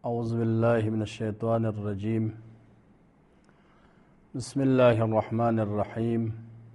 اعوذ باللہ من الشیطان الرجیم بسم اللہ الرحمن الرحیم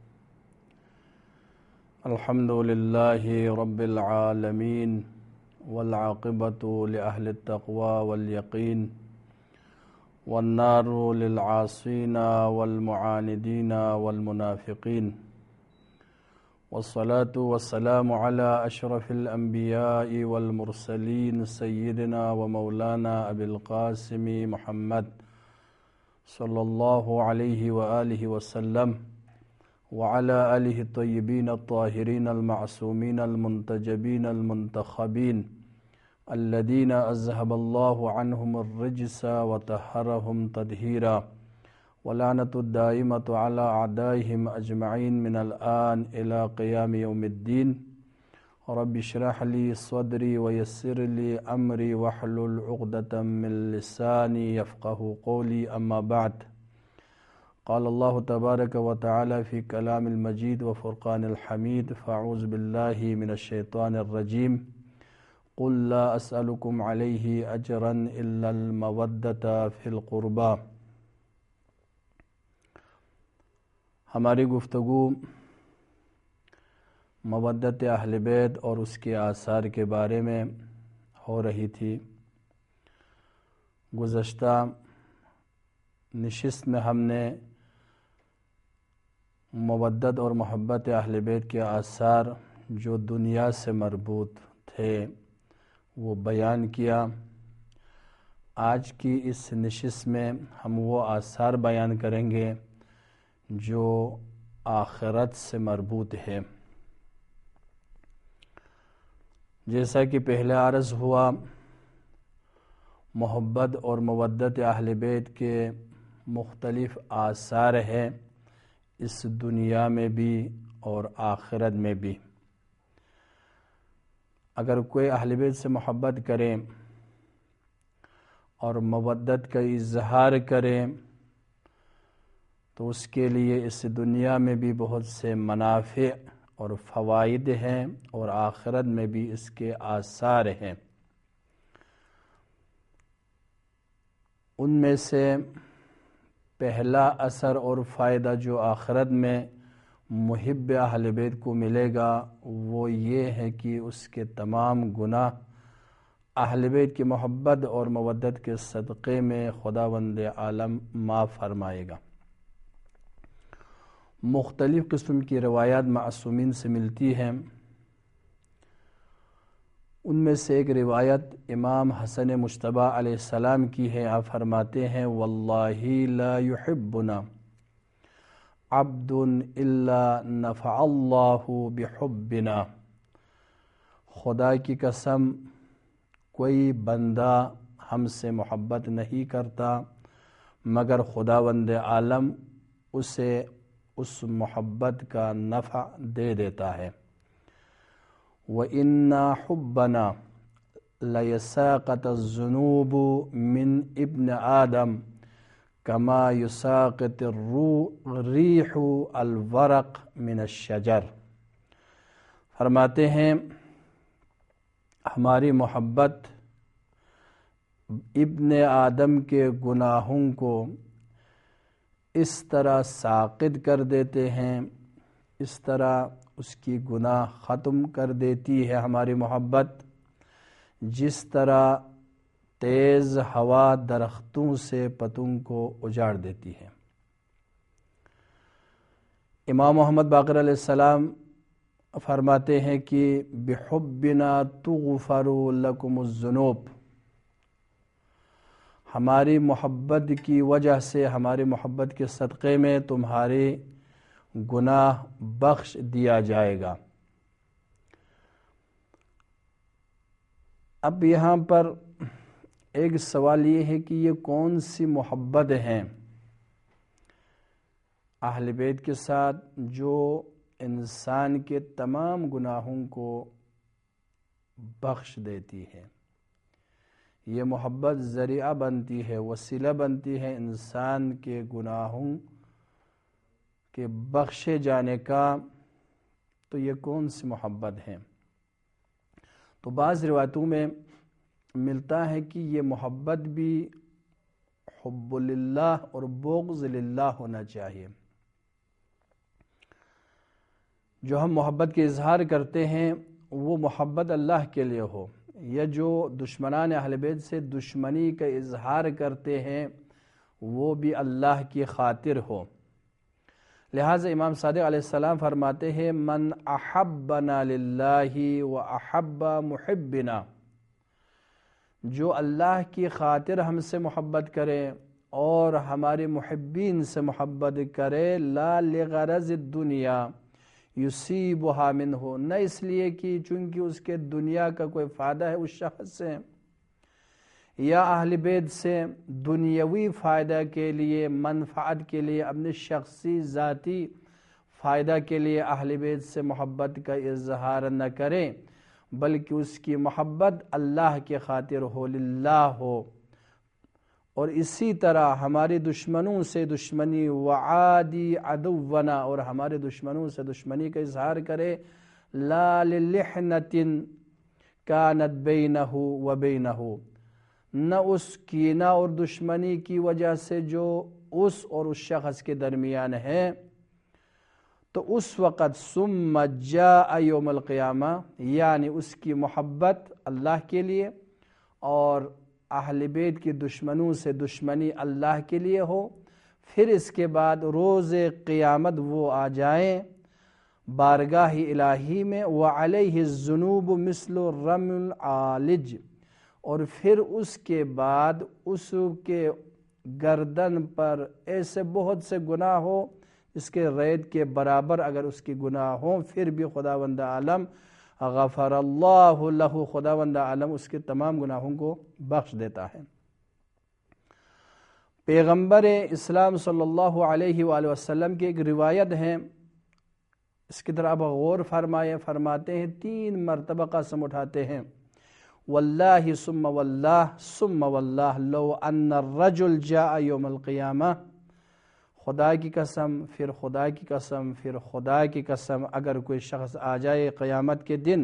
الحمد للہ رب العالمین والعاقبۃ لأہل التقوی والیقین والنار للعاصین والمعاندین والمنافقین والصلاة والسلام علی اشرف الانبیاء والمرسلین سیدنا ومولانا ابی القاسم محمد صلی اللہ علیہ وآلہ وسلم وعلی آلہ الطیبین الطاہرین المعصومین المنتجبین المنتخبین الذین اذهب اللہ عنہم الرجس وطہرہم تطہیرا ولعنۃ الدائمۃ علی اعدائہم اجمعین من الآن الی قیام یوم الدین رب اشرح لی صدری ویسر لی امری واحلل عقدۃ من لسانی یفقہوا قولی اما بعد قال اللہ تبارک و تعالی فی کلام المجید وفرقان الحمید فاعوذ باللہ من الشیطان الرجیم قل لا اسألکم علیہ اجرا الا المودۃ فی القربى۔ ہماری گفتگو مودت اہل بیت اور اس کے آثار کے بارے میں ہو رہی تھی۔ گزشتہ نشست میں ہم نے مودت اور محبت اہل بیت کے آثار جو دنیا سے مربوط تھے وہ بیان کیا۔ آج کی اس نشست میں ہم وہ آثار بیان کریں گے جو آخرت سے مربوط ہے۔ جیسا کہ پہلے عرض ہوا، محبت اور مودت اہل بیت کے مختلف آثار ہیں اس دنیا میں بھی اور آخرت میں بھی۔ اگر کوئی اہل بیت سے محبت کرے اور مودت کا اظہار کرے تو اس کے لیے اس دنیا میں بھی بہت سے منافع اور فوائد ہیں اور آخرت میں بھی اس کے آثار ہیں۔ ان میں سے پہلا اثر اور فائدہ جو آخرت میں محب اہل بیت کو ملے گا وہ یہ ہے کہ اس کے تمام گناہ اہل بیت کی محبت اور مودت کے صدقے میں خداوند عالم معاف فرمائے گا۔ مختلف قسم کی روایات معصومین سے ملتی ہیں۔ ان میں سے ایک روایت امام حسن مجتبی علیہ السلام کی ہے۔ آپ فرماتے ہیں واللہ لا يحبنا عبد الا نفع اللہ بحبنا، خدا کی قسم کوئی بندہ ہم سے محبت نہیں کرتا مگر خداوند عالم اسے اس محبت کا نفع دے دیتا ہے۔ وَإِنَّا حُبَّنَا لَيَسَاقَطَ الذُّنُوبُ مِنْ ابْنِ آدَمَ كَمَا يُسَاقِطُ الرِّيحُ الْوَرَقَ مِنَ الشَّجَرِ۔ فرماتے ہیں ہماری محبت ابن آدم کے گناہوں کو اس طرح ساقط کر دیتے ہیں، اس طرح اس کی گناہ ختم کر دیتی ہے ہماری محبت، جس طرح تیز ہوا درختوں سے پتوں کو اجاڑ دیتی ہے۔ امام محمد باقر علیہ السلام فرماتے ہیں کہ بحبنا تغفر لکم الذنوب، ہماری محبت کی وجہ سے، ہماری محبت کے صدقے میں تمہارے گناہ بخش دیا جائے گا۔ اب یہاں پر ایک سوال یہ ہے کہ یہ کون سی محبت ہیں اہل بیت کے ساتھ جو انسان کے تمام گناہوں کو بخش دیتی ہے؟ یہ محبت ذریعہ بنتی ہے، وسیلہ بنتی ہے انسان کے گناہوں کے بخشے جانے کا، تو یہ کون سی محبت ہے؟ تو بعض روایتوں میں ملتا ہے کہ یہ محبت بھی حب للہ اور بغض للہ ہونا چاہیے۔ جو ہم محبت کے اظہار کرتے ہیں وہ محبت اللہ کے لیے ہو، یا جو دشمنان اہل بیت سے دشمنی کا اظہار کرتے ہیں وہ بھی اللہ کی خاطر ہو۔ لہٰذا امام صادق علیہ السلام فرماتے ہیں من احبنا للہ و احب محبنا، جو اللہ کی خاطر ہم سے محبت کرے اور ہمارے محبین سے محبت کرے، لا لغرض الدنیا یصیبها منہ، نہ اس لیے کہ چونکہ اس کے دنیا کا کوئی فائدہ ہے اس شخص سے یا اہل بیت سے، دنیاوی فائدہ کے لیے، منفعت کے لیے، اپنے شخصی ذاتی فائدہ کے لیے اہل بیت سے محبت کا اظہار نہ کریں، بلکہ اس کی محبت اللہ کے خاطر ہو، للہ ہو۔ اور اسی طرح ہمارے دشمنوں سے دشمنی، وعادی عدونا، اور ہمارے دشمنوں سے دشمنی کا اظہار کرے، لا للحنۃ کانت بینہ و بینہ، نہ اس کینہ اور دشمنی کی وجہ سے جو اس اور اس شخص کے درمیان ہے، تو اس وقت ثم جاء یوم القیامہ، یعنی اس کی محبت اللہ کے لیے اور اہل بیت کی دشمنوں سے دشمنی اللہ کے لیے ہو، پھر اس کے بعد روز قیامت وہ آ جائیں بارگاہ الہی میں، وعلیہ الذنوب مثل الرمل العالج، اور پھر اس کے بعد اس کے گردن پر ایسے بہت سے گناہ ہو اس کے ریت کے برابر اگر اس کی گناہ ہوں، پھر بھی خداوند عالم غفر اللہ لہ، خداوند عالم اس کے تمام گناہوں کو بخش دیتا ہے۔ پیغمبر اسلام صلی اللہ علیہ وآلہ وسلم کی ایک روایت ہے، اس کی طرح غور فرمائے، فرماتے ہیں 3 مرتبہ قسم اٹھاتے ہیں، واللہ ثم واللہ ثم واللہ لو ان الرجل جاء یوم القیامہ، خدا کی قسم، پھر خدا کی قسم، پھر خدا کی قسم، اگر کوئی شخص آ جائے قیامت کے دن،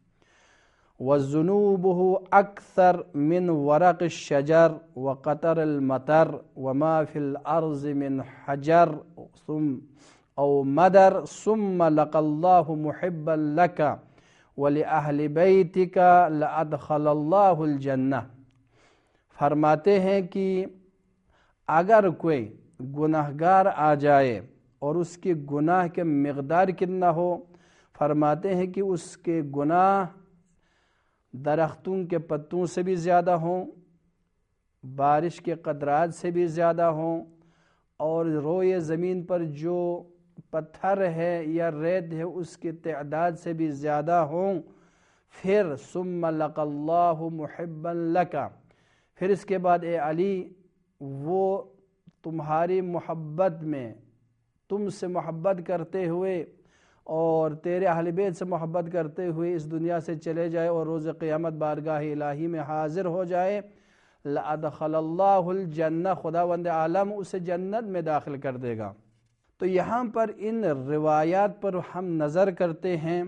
وَذُنُوبُهُ أَكْثَرْ مِنْ وَرَقِ الشَّجَرِ وَقَطَرِ الْمَطَرِ وَمَا فِي الْأَرْضِ مِنْ حَجَرٍ أَوْ مَدَرٍ ثُمَّ لَقَى اللَّهُ مُحِبًّا لَكَ وَلِأَهْلِ بَيْتِكَ لَأَدْخَلَ اللَّهُ الْجَنَّةَ، فرماتے ہیں کہ اگر کوئی گناہگار آ جائے اور اس کے گناہ کے مقدار کتنا ہو، فرماتے ہیں کہ اس کے گناہ درختوں کے پتوں سے بھی زیادہ ہوں، بارش کے قطرات سے بھی زیادہ ہوں، اور روئے زمین پر جو پتھر ہے یا ریت ہے اس کی تعداد سے بھی زیادہ ہوں، پھر ثم لقى اللہ محبا لک، پھر اس کے بعد اے علی وہ تمہاری محبت میں، تم سے محبت کرتے ہوئے اور تیرے اہل بیت سے محبت کرتے ہوئے اس دنیا سے چلے جائے اور روز قیامت بارگاہ الہی میں حاضر ہو جائے، لَأَدْخَلَ اللَّهُ الْجَنَّةَ، خداوند عالم اسے جنت میں داخل کر دے گا۔ تو یہاں پر ان روایات پر ہم نظر کرتے ہیں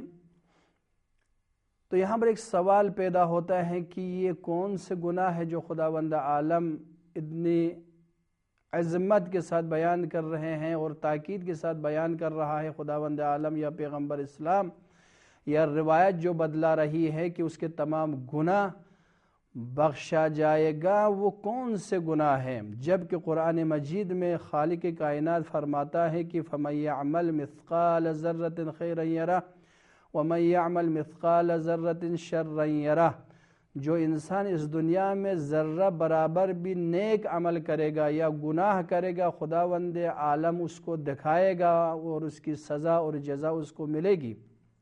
تو یہاں پر ایک سوال پیدا ہوتا ہے کہ یہ کون سے گناہ ہے جو خداوند عالم اتنی عظمت کے ساتھ بیان کر رہے ہیں اور تاکید کے ساتھ بیان کر رہا ہے خداوند عالم یا پیغمبر اسلام، یا روایت جو بدلا رہی ہے کہ اس کے تمام گناہ بخشا جائے گا، وہ کون سے گناہ ہیں؟ جبکہ قرآن مجید میں خالق کائنات فرماتا ہے کہ فَمَن يَعْمَلْ مِثْقَالَ ذَرَّةٍ خَيْرًا يَرَهُ وَمَن يَعْمَلْ مِثْقَالَ ذَرَّةٍ شَرًّا يَرَهُ، جو انسان اس دنیا میں ذرہ برابر بھی نیک عمل کرے گا یا گناہ کرے گا، خداوند عالم اس کو دکھائے گا اور اس کی سزا اور جزا اس کو ملے گی۔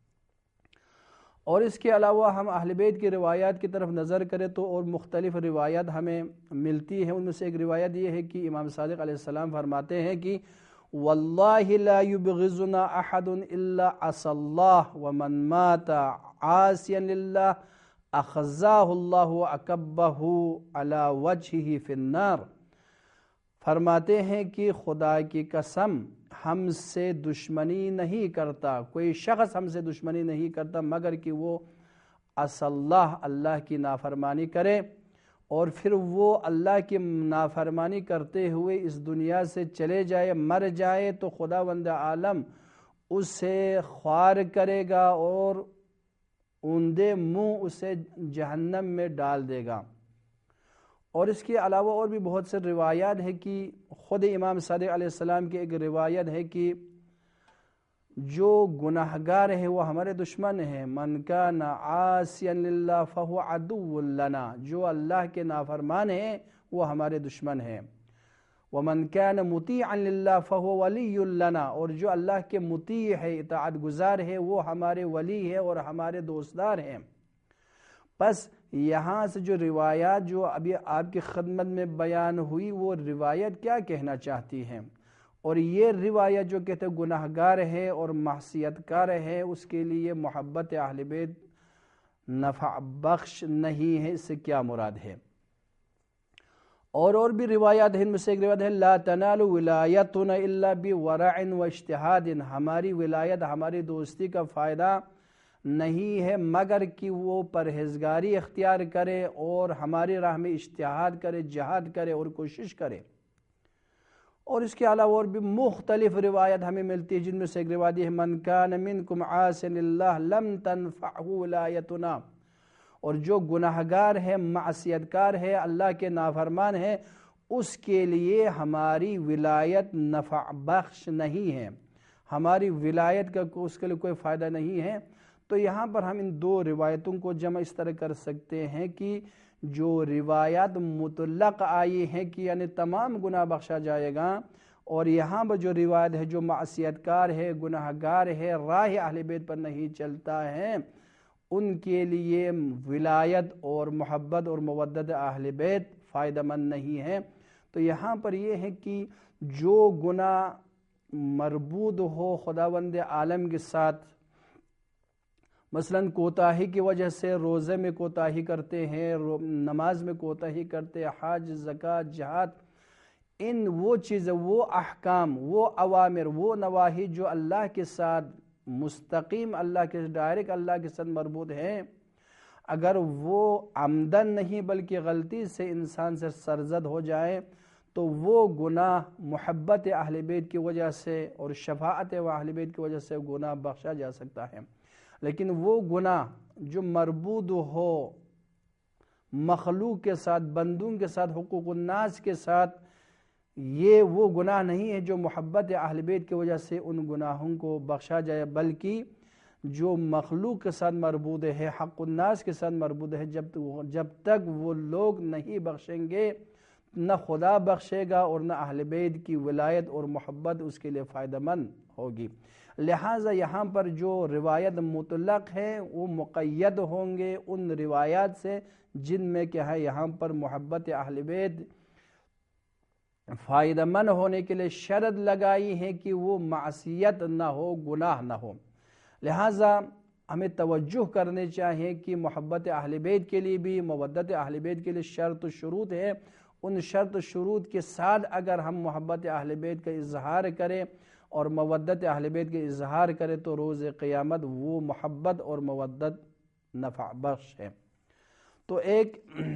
اور اس کے علاوہ ہم اہل بیت کی روایات کی طرف نظر کریں تو اور مختلف روایات ہمیں ملتی ہیں۔ ان میں سے ایک روایت یہ ہے کہ امام صادق علیہ السلام فرماتے ہیں کہ واللہ لا یبغضنا احد الا عصى اللہ ومن مات عاصیا للہ اخزاہ اللہ واکبہ علی وجہہ فی النار، فرماتے ہیں کہ خدا کی قسم ہم سے دشمنی نہیں کرتا، کوئی شخص ہم سے دشمنی نہیں کرتا مگر کہ وہ عصى اللہ، اللہ کی نافرمانی کرے اور پھر وہ اللہ کی نافرمانی کرتے ہوئے اس دنیا سے چلے جائے، مر جائے، تو خداوند عالم اسے خوار کرے گا اور اوندے منہ اسے جہنم میں ڈال دے گا۔ اور اس کے علاوہ اور بھی بہت سے روایات ہے کہ خود امام صادق علیہ السلام کی ایک روایت ہے کہ جو گناہگار ہے وہ ہمارے دشمن ہیں، من کان عاصیا للہ فہو عدو لنا، جو اللہ کے نافرمان ہیں وہ ہمارے دشمن ہیں، ومن کان مطیعا للہ فہو ولی لنا، اور جو اللہ کے مطیع ہے، اطاعت گزار ہے، وہ ہمارے ولی ہے اور ہمارے دوستدار ہیں۔ پس یہاں سے جو روایات جو ابھی آپ کی خدمت میں بیان ہوئی، وہ روایت کیا کہنا چاہتی ہیں؟ اور یہ روایت جو کہتے گناہگار ہے اور معصیت کار ہے، اس کے لیے محبت اہل بیت نفع بخش نہیں ہے، اس سے کیا مراد ہے؟ اور بھی روایات ہیں، ان میں سے ایک روایت ہے لا تنال ولایتنا الا بورع واجتہاد، ہماری ولایت، ہماری دوستی کا فائدہ نہیں ہے مگر کہ وہ پرہیزگاری اختیار کرے اور ہماری راہ میں اجتہاد کرے، جہاد کرے اور کوشش کرے۔ اور اس کے علاوہ اور بھی مختلف روایت ہمیں ملتی ہے، جن میں سے ایک روایت ہے من کان منکم عاصیا للہ لم تنفعہ ولایتنا، اور جو گناہگار ہے، معصیت کار ہے، اللہ کے نافرمان ہے، اس کے لیے ہماری ولایت نفع بخش نہیں ہے، ہماری ولایت کا اس کے لیے کوئی فائدہ نہیں ہے۔ تو یہاں پر ہم ان دو روایتوں کو جمع اس طرح کر سکتے ہیں کہ جو روایات مطلق آئی ہیں کہ یعنی تمام گناہ بخشا جائے گا، اور یہاں پر جو روایت ہے جو معصیت کار ہے، گناہگار ہے، راہ اہل بیت پر نہیں چلتا ہے، ان کے لیے ولایت اور محبت اور مودت اہل بیت فائدہ مند نہیں ہے۔ تو یہاں پر یہ ہے کہ جو گناہ مربوط ہو خداوند عالم کے ساتھ، مثلاً کوتاہی کی وجہ سے روزے میں کوتاہی کرتے ہیں، نماز میں کوتاہی کرتے ہیں، حج، زکوٰۃ، جہاد، ان وہ چیزیں، وہ احکام، وہ اوامر، وہ نواہی جو اللہ کے ساتھ مستقیم، اللہ کے ڈائریکٹ اللہ کے ساتھ مربوط ہیں، اگر وہ عمدن نہیں بلکہ غلطی سے انسان سے سرزد ہو جائے تو وہ گناہ محبت اہل بیت کی وجہ سے اور شفاعت اہل بیت کی وجہ سے گناہ بخشا جا سکتا ہے۔ لیکن وہ گناہ جو مربوط ہو مخلوق کے ساتھ، بندوں کے ساتھ، حقوق الناس کے ساتھ، یہ وہ گناہ نہیں ہے جو محبت اہل بیت کی وجہ سے ان گناہوں کو بخشا جائے، بلکہ جو مخلوق کے ساتھ مربوط ہے، حق الناس کے ساتھ مربوط ہے، جب تک وہ لوگ نہیں بخشیں گے، نہ خدا بخشے گا اور نہ اہل بیت کی ولایت اور محبت اس کے لیے فائدہ مند ہوگی۔ لہٰذا یہاں پر جو روایت مطلق ہے وہ مقید ہوں گے ان روایات سے جن میں کیا ہے یہاں پر محبت اہل بیت فائدہ مند ہونے کے لیے شرط لگائی ہے کہ وہ معصیت نہ ہو، گناہ نہ ہو۔ لہٰذا ہمیں توجہ کرنے چاہیے کہ محبت اہل بیت کے لیے بھی، مودت اہل بیت کے لیے شرط و شروط ہے، ان شرط و شروط کے ساتھ اگر ہم محبت اہل بیت کا اظہار کریں اور مودت اہل بیت کے اظہار کرے تو روز قیامت وہ محبت اور مودت نفع بخش ہے۔ تو ایک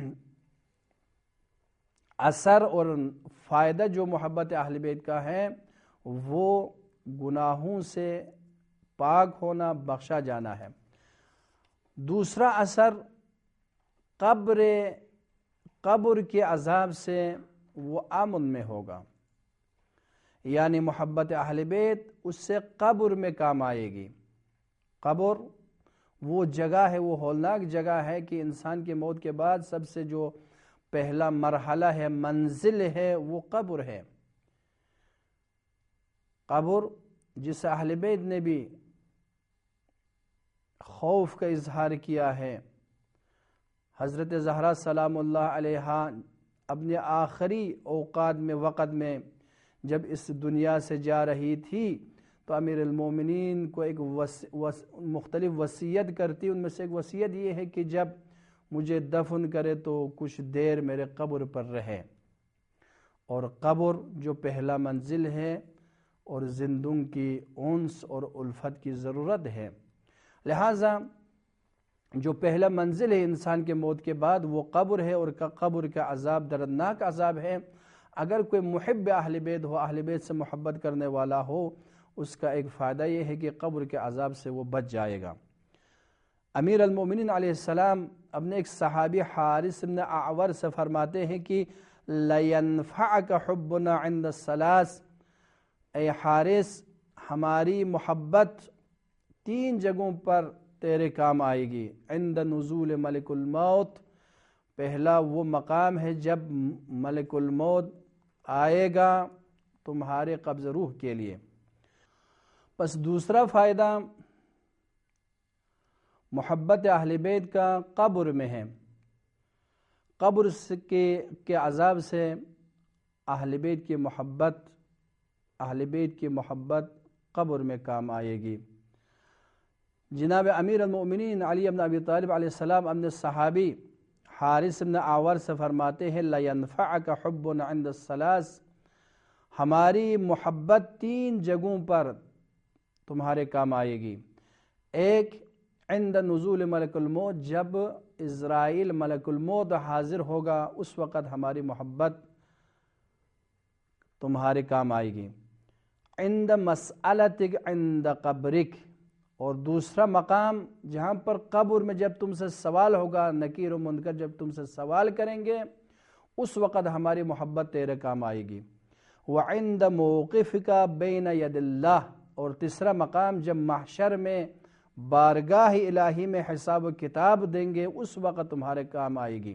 اثر اور فائدہ جو محبت اہل بیت کا ہے وہ گناہوں سے پاک ہونا، بخشا جانا ہے۔ دوسرا اثر قبر کے عذاب سے وہ امن میں ہوگا، یعنی محبت اہل بیت اس سے قبر میں کام آئے گی۔ قبر وہ جگہ ہے، وہ ہولناک جگہ ہے کہ انسان کی موت کے بعد سب سے جو پہلا مرحلہ ہے، منزل ہے، وہ قبر ہے۔ قبر جس اہل بیت نے بھی خوف کا اظہار کیا ہے، حضرت زہرا سلام اللہ علیہا اپنے آخری اوقات میں، وقت میں جب اس دنیا سے جا رہی تھی تو امیر المومنین کو ایک مختلف وصیت کرتی، ان میں سے ایک وصیت یہ ہے کہ جب مجھے دفن کرے تو کچھ دیر میرے قبر پر رہے، اور قبر جو پہلا منزل ہے اور زندوں کی انس اور الفت کی ضرورت ہے۔ لہٰذا جو پہلا منزل ہے انسان کے موت کے بعد وہ قبر ہے، اور قبر کا عذاب دردناک عذاب ہے۔ اگر کوئی محب اہل بیت ہو، اہل بیت سے محبت کرنے والا ہو، اس کا ایک فائدہ یہ ہے کہ قبر کے عذاب سے وہ بچ جائے گا۔ امیر المومنین علیہ السلام اپنے ایک صحابی حارث بن اعور سے فرماتے ہیں کہ لَيَنْفَعَكَ حُبُّنَا عِنْدَ الثَّلَاثِ، اے حارث ہماری محبت 3 جگہوں پر تیرے کام آئے گی۔ عند نزول ملک الموت، پہلا وہ مقام ہے جب ملک الموت آئے گا تمہارے قبض روح کے لیے۔ بس دوسرا فائدہ محبت اہل بیت کا قبر میں ہے۔ قبر کے عذاب سے اہل بیت کی محبت قبر میں کام آئے گی۔ جناب امیر المؤمنین علی بن ابی طالب علیہ السلام اپنے صحابی حارث بن اعور سے فرماتے ہیں لَيَنْفَعَكَ حُبُّنَا عِنْدَ الثَّلَاثِ، ہماری محبت 3 جگہوں پر تمہارے کام آئے گی۔ ایک عند نزول ملک الموت، جب عزرائیل ملک الموت حاضر ہوگا اس وقت ہماری محبت تمہارے کام آئے گی۔ عند مسئلتک عند قبرک، اور دوسرا مقام جہاں پر قبر میں جب تم سے سوال ہوگا، نکیر و منکر جب تم سے سوال کریں گے اس وقت ہماری محبت تیرے کام آئے گی۔ وعند موقفک بین ید اللہ، اور تیسرا مقام جب محشر میں بارگاہ الہی میں حساب و کتاب دیں گے اس وقت تمہارے کام آئے گی۔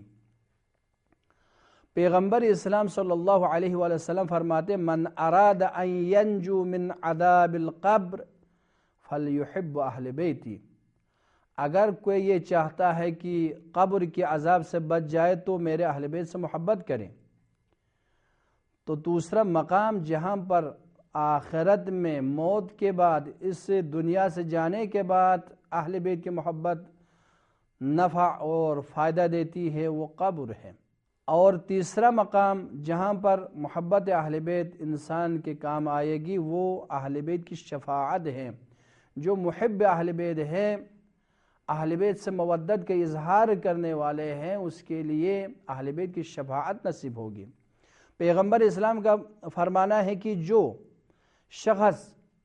پیغمبر اسلام صلی اللہ علیہ وآلہ وسلم فرماتے من اراد ان ینجو من عذاب القبر فلیحب اہل بیتی، اگر کوئی یہ چاہتا ہے کہ قبر کے عذاب سے بچ جائے تو میرے اہل بیت سے محبت کریں۔ تو دوسرا مقام جہاں پر آخرت میں موت کے بعد، اس دنیا سے جانے کے بعد اہل بیت کی محبت نفع اور فائدہ دیتی ہے وہ قبر ہے۔ اور تیسرا مقام جہاں پر محبت اہل بیت انسان کے کام آئے گی وہ اہل بیت کی شفاعت ہے۔ جو محب اہل بیت ہے، اہل بیت سے مودت کا اظہار کرنے والے ہیں، اس کے لیے اہل بیت کی شفاعت نصیب ہوگی۔ پیغمبر اسلام کا فرمانا ہے کہ جو شخص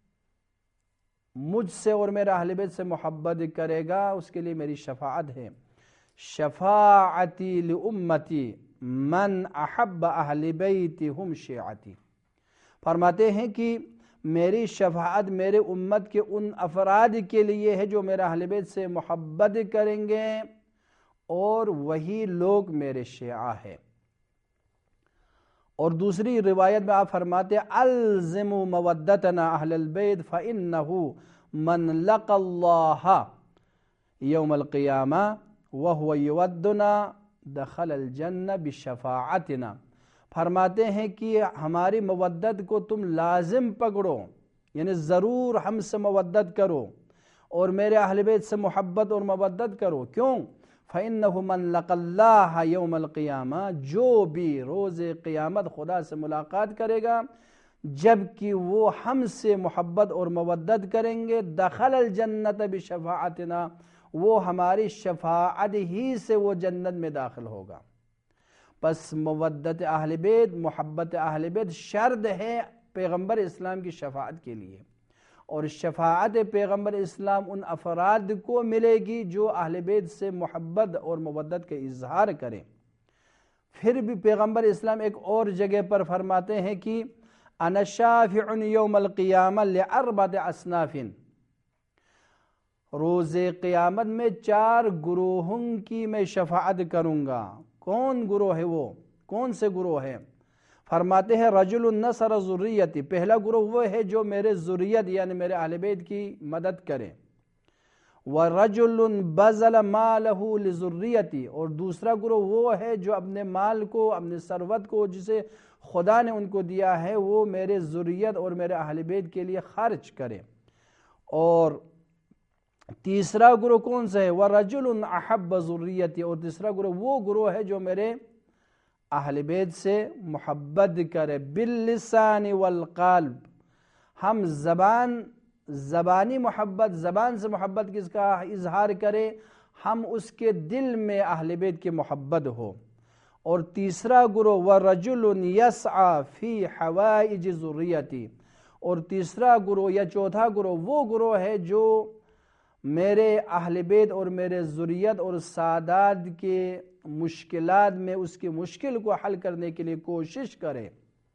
مجھ سے اور میرے اہل بیت سے محبت کرے گا اس کے لیے میری شفاعت ہے۔ شفاعتی لامتی من احب اہل بیتی ہم شیعتی، فرماتے ہیں کہ میری شفاعت میرے امت کے ان افراد کے لیے ہے جو میرے اہل بیت سے محبت کریں گے اور وہی لوگ میرے شیعہ ہیں۔ اور دوسری روایت میں آپ فرماتے الزموا مودتنا اہل البیت فإنہ من لقى اللہ یوم القیامہ وهو یودنا دخل الجنہ بشفاعتنا، فرماتے ہیں کہ ہماری مودت کو تم لازم پکڑو، یعنی ضرور ہم سے مودت کرو اور میرے اہل بیت سے محبت اور مودت کرو۔ کیوں؟ فَإِنَّهُ مَنْ لَقَى اللَّهَ يَوْمَ الْقِيَامَةِ، جو بھی روز قیامت خدا سے ملاقات کرے گا جبکہ وہ ہم سے محبت اور مودت کریں گے، دخل الجنت بشفاعتنا، وہ ہماری شفاعت ہی سے وہ جنت میں داخل ہوگا۔ پس مودت اہل بیت، محبت اہل بیت شرط ہے پیغمبر اسلام کی شفاعت کے لیے، اور شفاعت پیغمبر اسلام ان افراد کو ملے گی جو اہل بیت سے محبت اور مودت کا اظہار کریں۔ پھر بھی پیغمبر اسلام ایک اور جگہ پر فرماتے ہیں کہ انا شافع یوم القیامہ لاربعۃ اصناف، روز قیامت میں 4 گروہوں کی میں شفاعت کروں گا۔ کون گروہ ہے وہ؟ کون سے گروہ ہیں؟ فرماتے ہیں رجل نصر ذریتی، پہلا گروہ وہ ہے جو میرے ذریت یعنی میرے اہل بیت کی مدد کرے، ورجل بذل مالہ لذریتی، اور دوسرا گروہ وہ ہے جو اپنے مال کو، اپنے ثروت کو جسے خدا نے ان کو دیا ہے وہ میرے ذریت اور میرے اہل بیت کے لیے خرچ کرے۔ اور تیسرا گروہ کون سا ہے؟ ورجل احب ذریتی، اور تیسرا گروہ وہ گروہ ہے جو میرے اہل بیت سے محبت کرے باللسان والقلب، ہم زبانی محبت، زبان سے محبت کس کا اظہار کرے، ہم اس کے دل میں اہل بیت کی محبت ہو۔ اور تیسرا گروہ وَرَجُلٌ يَسْعَى فِي حَوَائِجِ ذُرِّيَّتِي، اور تیسرا گروہ یا چوتھا گروہ وہ گروہ ہے جو میرے اہل بیت اور میرے ذریت اور سادات کے مشکلات میں اس کی مشکل کو حل کرنے کے لیے کوشش کرے۔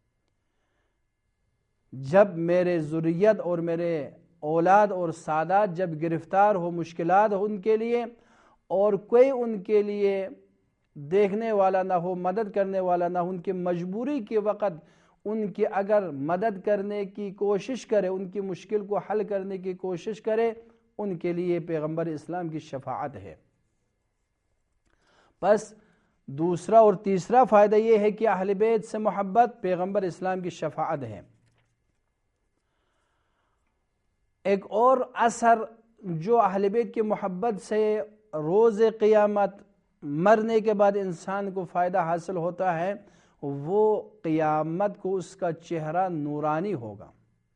جب میرے ذریت اور میرے اولاد اور سادات جب گرفتار ہو، مشکلات ہو ان کے لیے، اور کوئی ان کے لیے دیکھنے والا نہ ہو، مدد کرنے والا نہ ہو، ان کی مجبوری کے وقت ان کی اگر مدد کرنے کی کوشش کرے، ان کی مشکل کو حل کرنے کی کوشش کرے، ان کے لیے پیغمبر اسلام کی شفاعت ہے۔ پس دوسرا اور تیسرا فائدہ یہ ہے کہ اہل بیت سے محبت پیغمبر اسلام کی شفاعت ہے۔ ایک اور اثر جو اہل بیت کی محبت سے روز قیامت مرنے کے بعد انسان کو فائدہ حاصل ہوتا ہے، وہ قیامت کو اس کا چہرہ نورانی ہوگا۔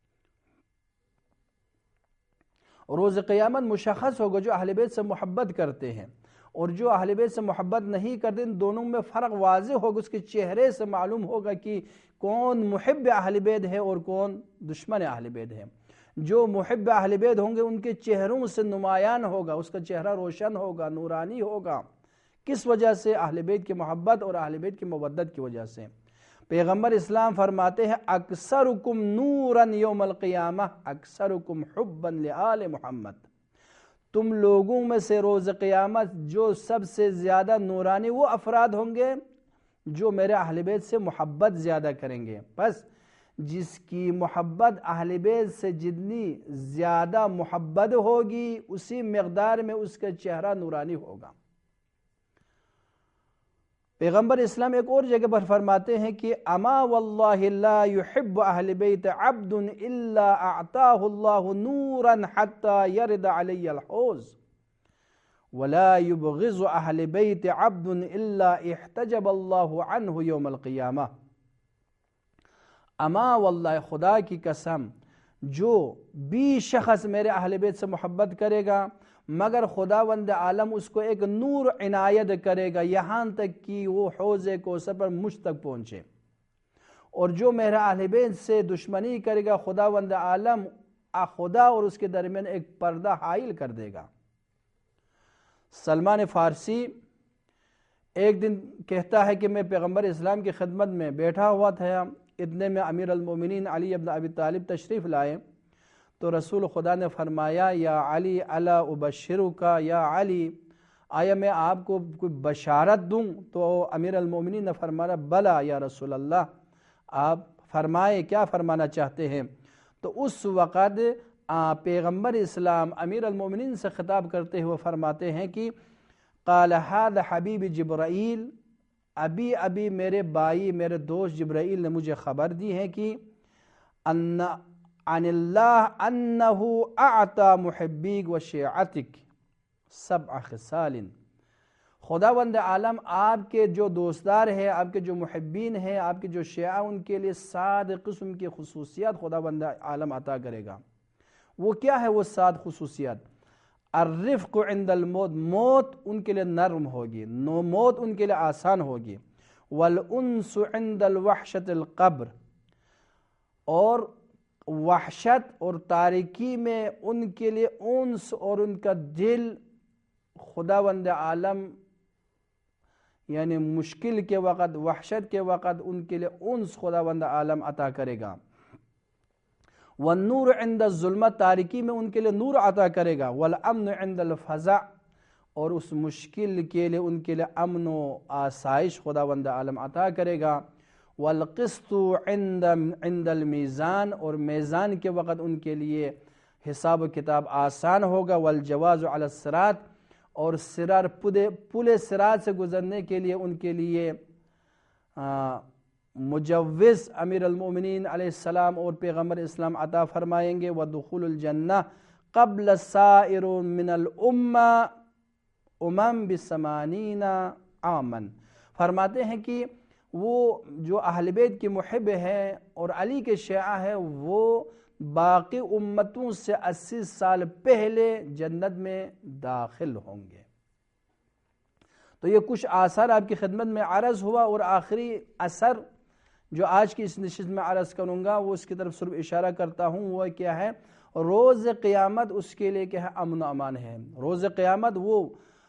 روز قیامت مشخص ہوگا جو اہل بیت سے محبت کرتے ہیں اور جو اہل بیت سے محبت نہیں کرتے، ان دونوں میں فرق واضح ہوگا۔ اس کے چہرے سے معلوم ہوگا کہ کون محب اہل بیت ہے اور کون دشمن اہل بیت ہے۔ جو محب اہل بیت ہوں گے ان کے چہروں سے نمایاں ہوگا، اس کا چہرہ روشن ہوگا، نورانی ہوگا۔ کس وجہ سے؟ اہل بیت کی محبت اور اہل بیت کی مودت کی وجہ سے۔ پیغمبر اسلام فرماتے ہیں اکثرکم نوراً یوم القیامہ اکثرکم حبا لآل محمد، تم لوگوں میں سے روز قیامت جو سب سے زیادہ نورانی وہ افراد ہوں گے جو میرے اہل بیت سے محبت زیادہ کریں گے۔ پس جس کی محبت اہل بیت سے جتنی زیادہ محبت ہوگی اسی مقدار میں اس کا چہرہ نورانی ہوگا۔ پیغمبر اسلام ایک اور جگہ پر فرماتے ہیں کہ اما واللہ لا يحب اہل بیت عبد الا اعطاه اللہ نورا حتى يرد علی الحوض ولا يبغض اہل بیت عبد الا احتجب اللہ عنہ یوم القیامہ۔ اما واللہ، خدا کی قسم، جو بھی شخص میرے اہل بیت سے محبت کرے گا مگر خداوند عالم اس کو ایک نور عنایت کرے گا یہاں تک کہ وہ حوض کوثر پر مجھ تک پہنچے، اور جو میرا اہل بیت سے دشمنی کرے گا خداوند عالم خدا اور اس کے درمیان ایک پردہ حائل کر دے گا۔ سلمان فارسی ایک دن کہتا ہے کہ میں پیغمبر اسلام کی خدمت میں بیٹھا ہوا تھا، اتنے میں امیر المومنین علی ابن ابی طالب تشریف لائے تو رسول خدا نے فرمایا یا علی الا ابشرک، یا علی آیا میں آپ کو کوئی بشارت دوں؟ تو امیر المومنین نے فرمایا بلا یا رسول اللہ، آپ فرمائے کیا فرمانا چاہتے ہیں؟ تو اس وقت پیغمبر اسلام امیر المومنین سے خطاب کرتے ہوئے فرماتے ہیں کہ قال هذا حبیب جبرائیل، ابھی میرے بھائی میرے دوست جبرائیل نے مجھے خبر دی ہے کہ عن اللہ انہ اعطى محبیک و شیعتک 7 خصال، خداوند عالم آپ کے جو دوستدار ہیں، آپ کے جو محبین ہیں، آپ کے جو شیعہ، ان کے لیے 7 قسم کی خصوصیات خداوند عالم عطا کرے گا۔ وہ کیا ہے وہ 7 خصوصیات؟ الرفق عند الموت، موت ان کے لیے نرم ہوگی، موت ان کے لیے آسان ہوگی۔ والانس عند الوحشت القبر، اور وحشت اور تاریکی میں ان کے لیے انس اور ان کا دل خداوند عالم یعنی مشکل کے وقت، وحشت کے وقت ان کے لیے انس خداوند عالم عطا کرے گا۔ والنور عند الظلمت، تاریکی میں ان کے لیے نور عطا کرے گا۔ والامن عند الفزع، اور اس مشکل کے لیے ان کے لیے امن و آسائش خداوند عالم عطا کرے گا۔ والقسط عند المیزان، اور میزان کے وقت ان کے لیے حساب و کتاب آسان ہوگا۔ والجواز علی الصراط، اور پل صراط سے گزرنے کے لیے ان کے لیے مجوز امیر المومنین علیہ السلام اور پیغمبر اسلام عطا فرمائیں گے۔ ودخول الجنہ قبل سائر من الامہ ب80 عاما، فرماتے ہیں کہ وہ جو اہل بیت کی محب ہے اور علی کے شیعہ ہے وہ باقی امتوں سے 80 سال پہلے جنت میں داخل ہوں گے۔ تو یہ کچھ آثار آپ کی خدمت میں عرض ہوا، اور آخری اثر جو آج کی اس نشست میں عرض کروں گا وہ اس کی طرف صرف اشارہ کرتا ہوں، وہ کیا ہے؟ روز قیامت اس کے لیے کیا ہے؟ امن و امان ہے۔ روز قیامت وہ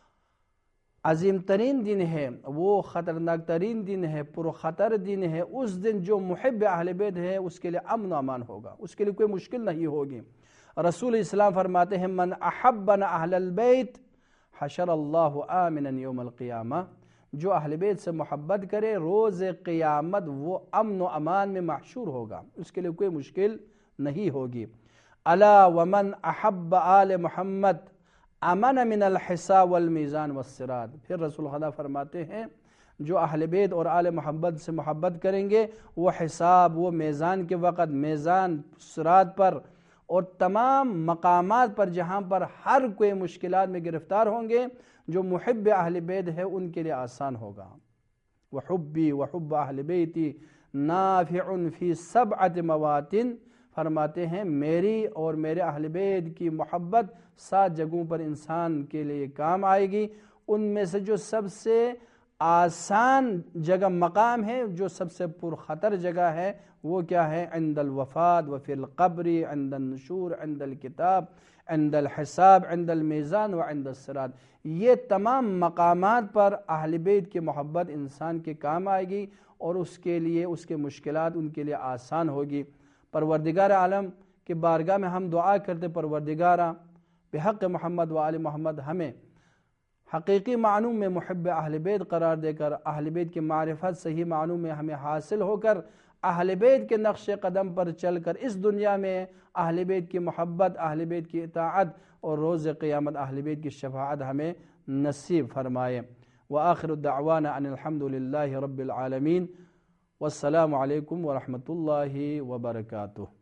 عظیم ترین دن ہے، وہ خطرناک ترین دن ہے، پرخطر دن ہے۔ اس دن جو محب اہل بیت ہے اس کے لیے امن و امان ہوگا، اس کے لیے کوئی مشکل نہیں ہوگی۔ رسول اسلام فرماتے ہیں من احبنا اہل البیت حشر اللہ آمنا یوم القیامہ، جو اہل بیت سے محبت کرے روز قیامت وہ امن و امان میں محشور ہوگا، اس کے لیے کوئی مشکل نہیں ہوگی۔ الا ومن احب آل محمد امن من الحساب والمیزان والصراط، پھر رسول خدا فرماتے ہیں جو اہل بیت اور آل محمد سے محبت کریں گے وہ حساب، وہ میزان کے وقت، میزان صراط پر اور تمام مقامات پر جہاں پر ہر کوئی مشکلات میں گرفتار ہوں گے، جو محب اہل بیت ہے ان کے لیے آسان ہوگا۔ وحبی وحب اہل بیتی نافع فی 7 مواطن، فرماتے ہیں میری اور میرے اہل بیت کی محبت 7 جگہوں پر انسان کے لیے کام آئے گی۔ ان میں سے جو سب سے آسان جگہ مقام ہے، جو سب سے پرخطر جگہ ہے، وہ کیا ہے؟ عند الوفات وفی القبر عند النشور عند الکتاب عند الحساب عند المیزان وعند الصراط۔ یہ تمام مقامات پر اہل بیت کی محبت انسان کے کام آئے گی اور اس کے لیے اس کے مشکلات ان کے لیے آسان ہوگی۔ پروردگار عالم کے بارگاہ میں ہم دعا کرتے، پروردگارہ بحق محمد و آل محمد ہمیں حقیقی معنوں میں محب اہل بیت قرار دے کر اہل بیت کی معرفت صحیح معنوں میں ہمیں حاصل ہو کر اہل بیت کے نقش قدم پر چل کر اس دنیا میں اہل بیت کی محبت، اہل بیت کی اطاعت اور روز قیامت اہل بیت کی شفاعت ہمیں نصیب فرمائے۔ وآخر دعوانا ان الحمد للہ رب العالمین، والسلام علیکم ورحمۃ اللہ وبرکاتہ۔